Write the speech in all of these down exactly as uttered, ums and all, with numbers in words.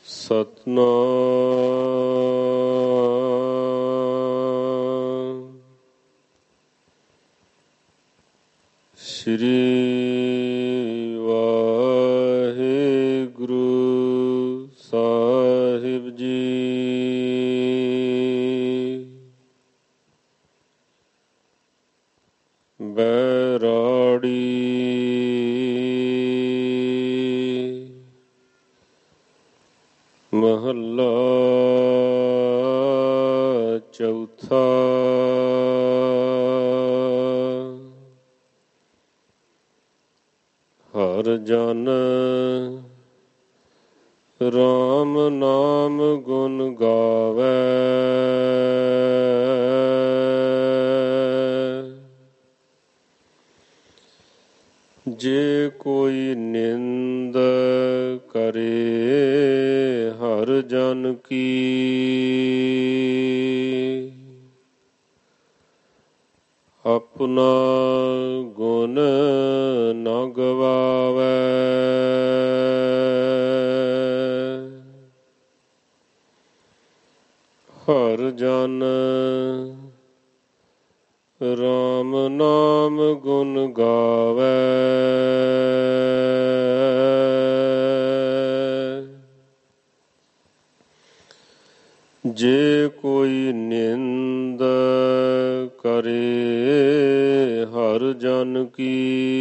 ਸਤਨਾਮ ਸ਼੍ਰੀ ਵਾਹਿਗੁਰੂ ਸਾਹਿਬ ਜੀ। ਬੈਰਾੜੀ ਮਹੱਲਾ ਚੌਥਾ। ਹਰਿ ਜਨ ਰਾਮ ਨਾਮ ਗੁਣ ਗਾਵੈ, ਜੇ ਕੋਈ ਨਿੰਦ ਕਰੇ ਹਰਿ ਜਨ ਕੀ, ਆਪਣਾ ਗੁਣ ਨ ਗਵਾਵੈ। ਹਰਿ ਜਨ ਰਾਮ ਨਾਮ ਗੁਣ ਗਾਵੈ, ਜੇ ਕੋਈ ਨਿੰਦ ਕਰੇ ਹਰਿ ਜਨ ਕੀ,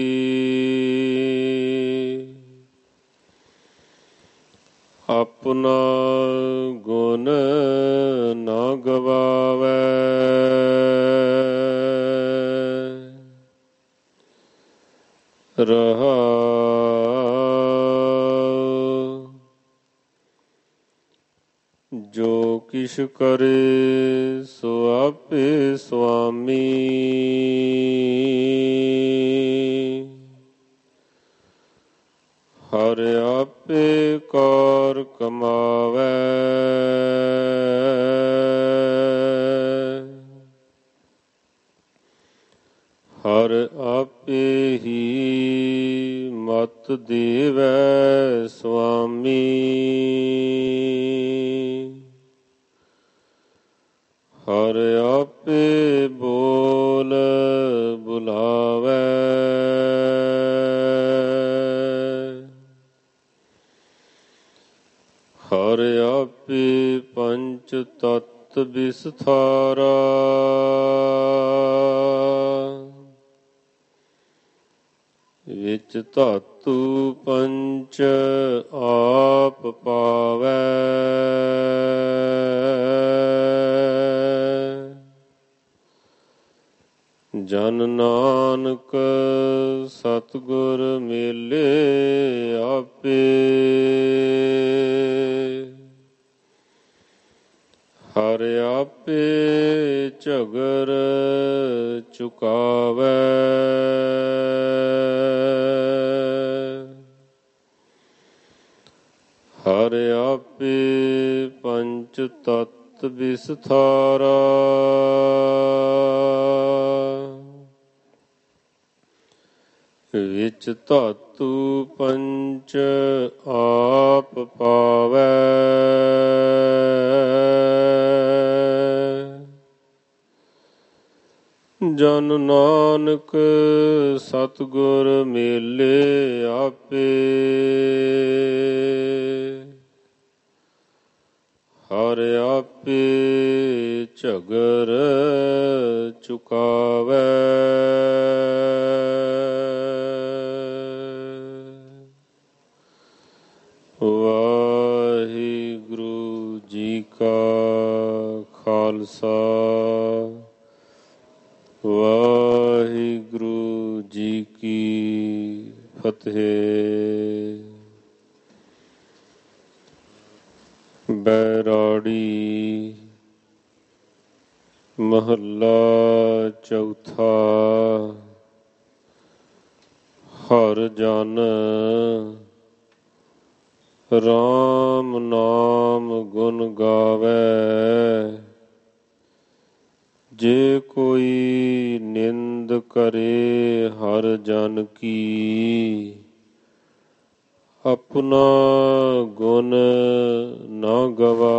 ਆਪਣਾ ਗੁਣ ਨ ਗਵਾਵੈ। ਰਹਾਉ ਜੋ ਕਿਛ ਕਰੇ ਸੋ ਆਪੇ ਸੁਆਮੀ, ਹਰਿ ਆਪੇ ਕਾਰ ਕਮਾਵੈ। ਹਰਿ ਆਪੇ ਹੀ ਮਤਿ ਦੇਵੈ ਸੁਆਮੀ, ਹਰਿ ਆਪੇ ਬੋਲ ਬੁਲਾਵੈ। ਹਰਿ ਆਪੇ ਪੰਚ ਤਤ ਵਿਸਥਾਰਾ, ਵਿੱਚ ਧਾਤੂ ਪੰਚ ਆਪ ਪਾਵੈ। ਜਨ ਨਾਨਕ ਸਤਿਗੁਰ ਮੇਲੇ ਆਪੇ, ਹਰਿ ਆਪੇ ਝਗਰ ਚੁਕਾਵੈ। ਹਰਿ ਆਪੇ ਪੰਚ ਤਤ ਵਿਸਥਾਰਾ, ਵਿੱਚ ਧਾਤੂ ਪੰਚ ਆਪ ਪਾਵੈ। ਜਨ ਨਾਨਕ ਸਤਿਗੁਰ ਮੇਲੇ ਆਪੇ, ਹਰਿ ਆਪੇ ਝਗਰ ਚੁਕਾਵੈ। ਵਾਹਿਗੁਰੂ ਜੀ ਕਾ ਖਾਲਸਾ, ਵਾਹਿਗੁਰੂ ਜੀ ਕੀ ਫਤਿਹ। ਬੈਰਾੜੀ ਮਹੱਲਾ ਚੌਥਾ। ਹਰਿ ਜਨ ਰਾਮ ਨਾਮ ਗੁਣ ਗਾਵੈ, ਜੇ ਕੋਈ ਨਿੰਦ ਕਰੇ ਹਰਿ ਜਨ ਕੀ, ਆਪਣਾ ਗੁਣ ਨਾ ਗਵਾ